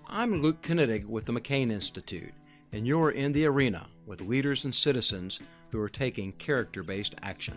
I'm Luke Kennedig with the McCain Institute, and you're in the arena with leaders and citizens who are taking character-based action.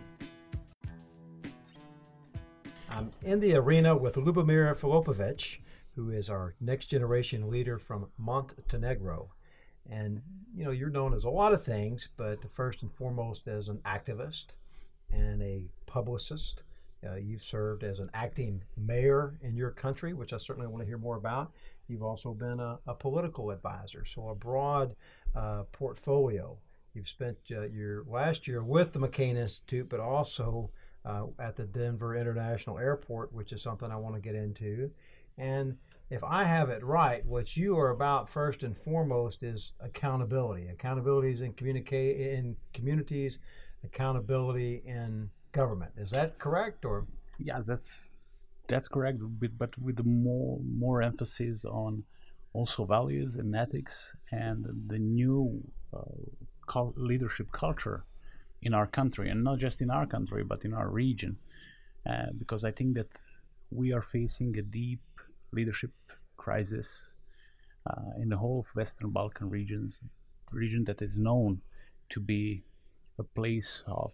I'm in the arena with Lubomir Filipovic, who is our next generation leader from Montenegro. And you're known as a lot of things, but first and foremost as an activist and a publicist. You've served as an acting mayor in your country, which I certainly want to hear more about. You've also been a political advisor, so a broad portfolio. You've spent your last year with the McCain Institute, but also at the Denver International Airport, which is something I want to get into. And if I have it right, what you are about first and foremost is accountability. Accountability is in communities, accountability in government. Is that correct? Or yeah, that's correct, but with more emphasis on also values and ethics and the new leadership culture in our country, and not just in our country but in our region, because I think that we are facing a deep leadership crisis in the whole of Western Balkan region that is known to be a place of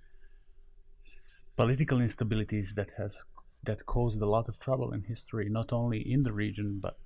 political instabilities that caused a lot of trouble in history, not only in the region, but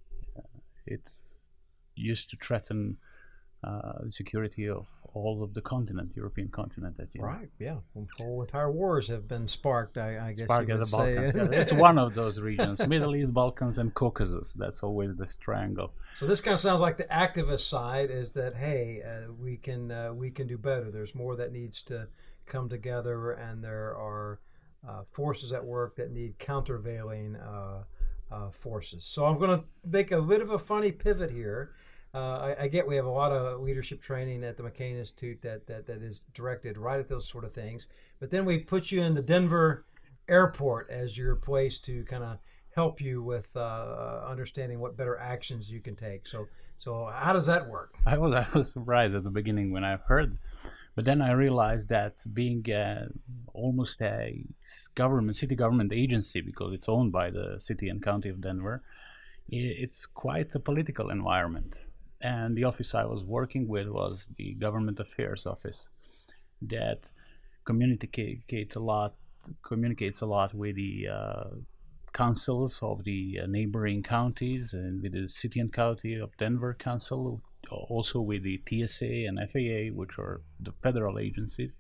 it used to threaten the security of all of the continent, European continent, as you know. Right, yeah. Whole entire wars have been sparked, I guess. Sparked you at would the Balkans. say. Yeah, it's one of those regions: Middle East, Balkans, and Caucasus. That's always this triangle. So this kind of sounds like the activist side is that, hey, we can do better. There's more that needs to come together, and there are forces at work that need countervailing forces. So I'm going to make a bit of a funny pivot here. I get we have a lot of leadership training at the McCain Institute that is directed right at those sort of things. But then we put you in the Denver airport as your place to kind of help you with understanding what better actions you can take. So how does that work? I was surprised at the beginning when I heard, but then I realized that being almost a city government agency, because it's owned by the city and county of Denver, it's quite a political environment. And the office I was working with was the Government Affairs Office that communicates a lot with the councils of the neighboring counties, and with the city and county of Denver council, also with the TSA and FAA, which are the federal agencies.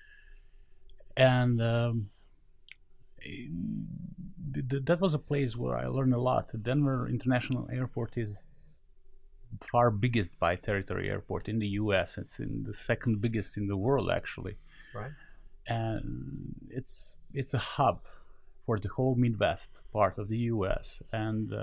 And that was a place where I learned a lot. Denver International Airport is far biggest by territory airport in the U.S. It's in the second biggest in the world, actually. Right. And it's a hub for the whole Midwest part of the U.S. and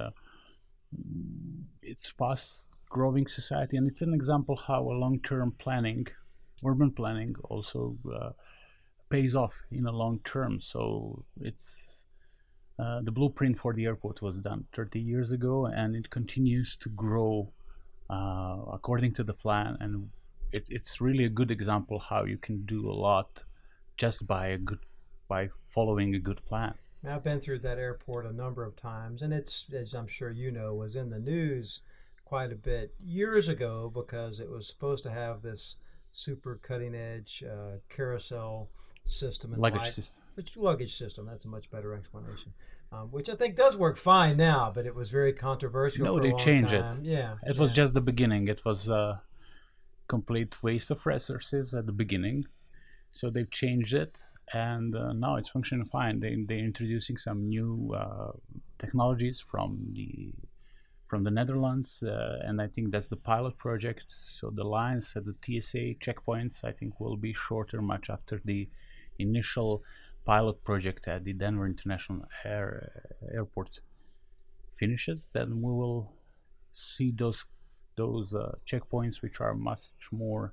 it's fast-growing society, and it's an example how a long-term planning, urban planning, also pays off in a long term. So it's the blueprint for the airport was done 30 years ago, and it continues to grow according to the plan, and it's really a good example how you can do a lot just by following a good plan. I've been through that airport a number of times, and it's, as I'm sure you know, was in the news quite a bit years ago because it was supposed to have this super cutting edge carousel system and luggage system. That's a much better explanation. Which I think does work fine now, but it was very controversial. No, for they a long changed time. it. Yeah, it was just the beginning. It was a complete waste of resources at the beginning, so they've changed it, and now it's functioning fine. They're introducing some new technologies from the Netherlands, and I think that's the pilot project. So the lines at the TSA checkpoints, I think, will be shorter much after the initial pilot project at the Denver International Airport finishes. Then we will see those checkpoints which are much more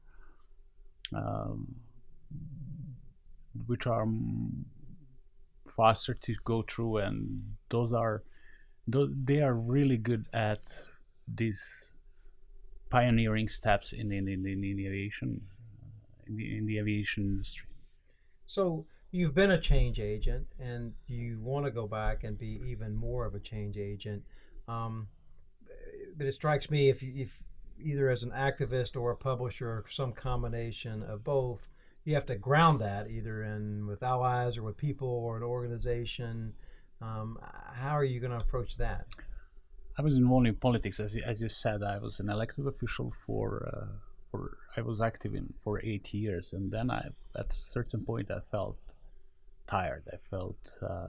faster to go through, and they are really good at these pioneering steps in the aviation industry. So you've been a change agent, and you want to go back and be even more of a change agent. it strikes me if either as an activist or a publisher or some combination of both, you have to ground that either in with allies or with people or an organization. How are you going to approach that? I was involved in politics, as you said. I was an elected official I was active for 8 years, and then at a certain point I felt tired. I felt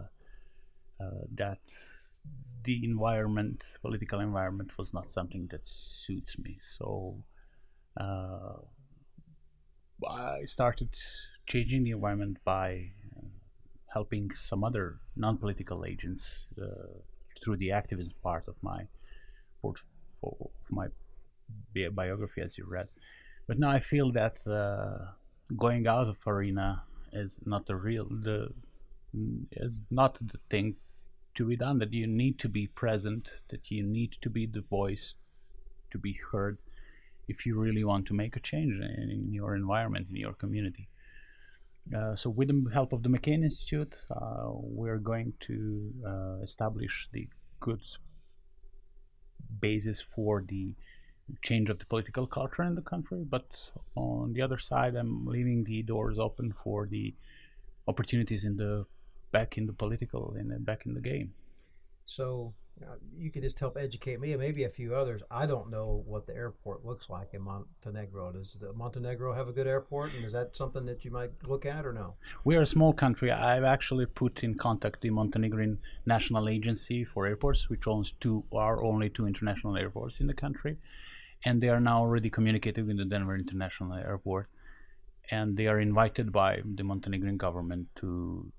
that the political environment, was not something that suits me. So I started changing the environment by helping some other non-political agents through the activism part of my biography, as you read. But now I feel that going out of arena is not the thing to be done. That you need to be present, that you need to be the voice, to be heard, if you really want to make a change in your environment, in your community. So with the help of the McCain Institute, we're going to establish the good basis for the change of the political culture in the country. But on the other side, I'm leaving the doors open for the opportunities back in the game. So you could just help educate me and maybe a few others. I don't know what the airport looks like in Montenegro. Does Montenegro have a good airport, and is that something that you might look at or no? We are a small country. I've actually put in contact the Montenegrin National Agency for Airports, which owns only two international airports in the country, and they are now already communicating with the Denver International Airport, and they are invited by the Montenegrin government to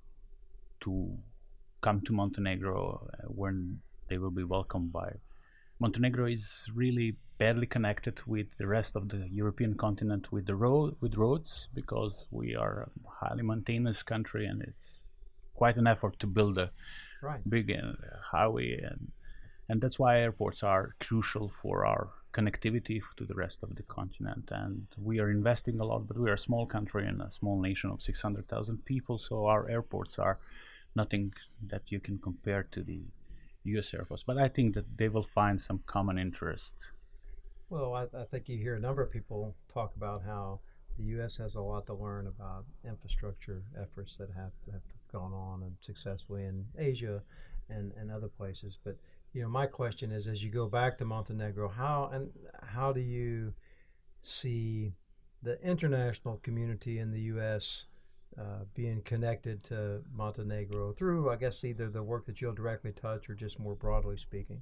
come to Montenegro when they will be welcomed by. Montenegro is really badly connected with the rest of the European continent with roads, because we are a highly maintenance country, and it's quite an effort to build a big highway, and that's why airports are crucial for our connectivity to the rest of the continent. And we are investing a lot, but we are a small country and a small nation of 600,000 people, so our airports are nothing that you can compare to the U.S. airports, but I think that they will find some common interest. Well, I think you hear a number of people talk about how the U.S. has a lot to learn about infrastructure efforts that have gone on and successfully in Asia and other places. But my question is, as you go back to Montenegro, how do you see the international community in the U.S. Being connected to Montenegro through, I guess, either the work that you'll directly touch or just more broadly speaking?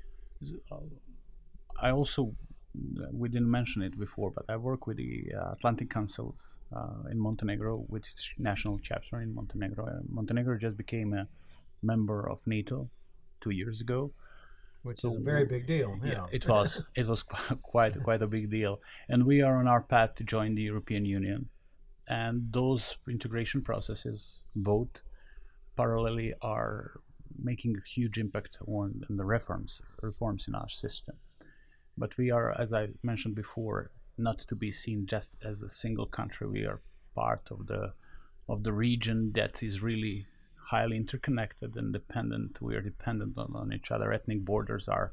I also, we didn't mention it before, but I work with the Atlantic Council in Montenegro, with its national chapter in Montenegro. Montenegro just became a member of NATO 2 years ago. Which is a very big deal. Yeah, it was quite a big deal. And we are on our path to join the European Union. And those integration processes, both parallelly, are making a huge impact on the reforms in our system. But we are, as I mentioned before, not to be seen just as a single country. We are part of the region that is really highly interconnected and dependent. We are dependent on each other. Ethnic borders are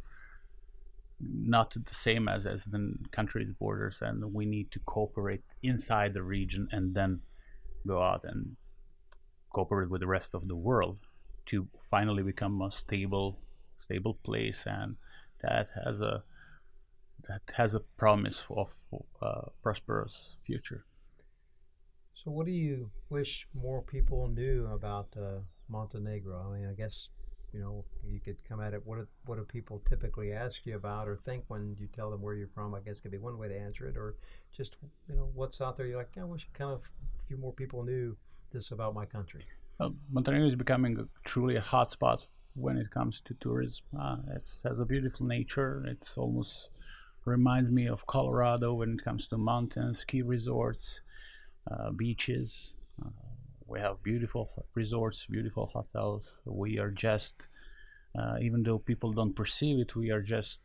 not the same as the country's borders, and we need to cooperate inside the region and then go out and cooperate with the rest of the world to finally become a stable place, and that has a promise of a prosperous future. So what do you wish more people knew about Montenegro? I mean, I guess you could come at it. What do people typically ask you about or think when you tell them where you're from? I guess could be one way to answer it, or just what's out there. You're like, I wish a few more people knew this about my country. Montenegro is becoming truly a hotspot when it comes to tourism. It has a beautiful nature. It almost reminds me of Colorado when it comes to mountains, ski resorts, beaches. We have beautiful resorts, beautiful hotels. We are just, even though people don't perceive it, we are just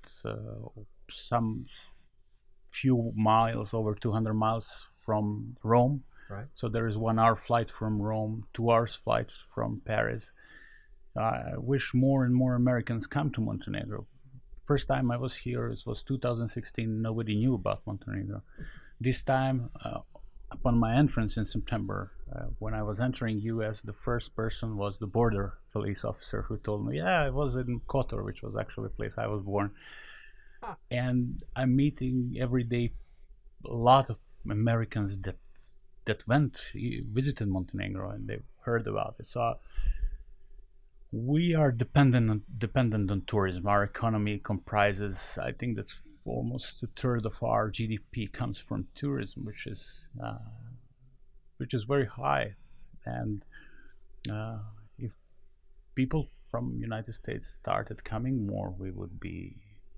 some few miles, over 200 miles from Rome. Right. So there is 1 hour flight from Rome, 2 hours flight from Paris. I wish more and more Americans come to Montenegro. first time I was here, it was 2016. Nobody knew about Montenegro. This time, upon my entrance in September, when I was entering U.S., the first person was the border police officer who told me, yeah, I was in Kotor, which was actually a place I was born. And I'm meeting every day a lot of Americans that visited Montenegro, and they've heard about it. So we are dependent on tourism. Our economy comprises, I think, that almost a third of our GDP comes from tourism, which is very high. And if people from United States started coming more, we would be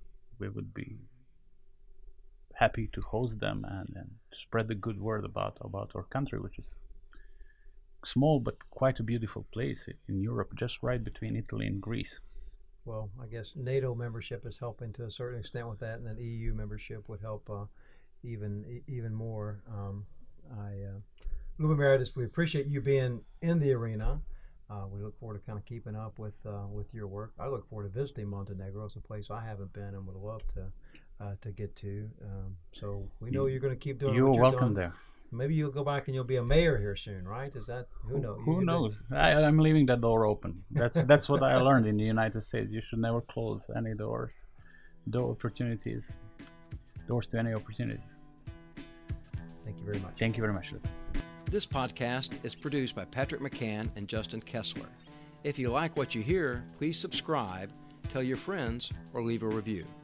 happy to host them and spread the good word about our country, which is small but quite a beautiful place in Europe, just right between Italy and Greece. Well, I guess NATO membership is helping to a certain extent with that, and then EU membership would help even more. Lubomir, we appreciate you being in the arena. We look forward to kind of keeping up with your work. I look forward to visiting Montenegro. It's a place I haven't been and would love to get to. So we know you're going to keep doing. You're what welcome doing. there. Maybe you'll go back and you'll be a mayor here soon, right? Is that who knows? Who knows? I'm leaving that door open. That's what I learned in the United States. You should never close any doors. Doors to any opportunities. Thank you very much. Thank you very much. This podcast is produced by Patrick McCann and Justin Kessler. If you like what you hear, please subscribe, tell your friends, or leave a review.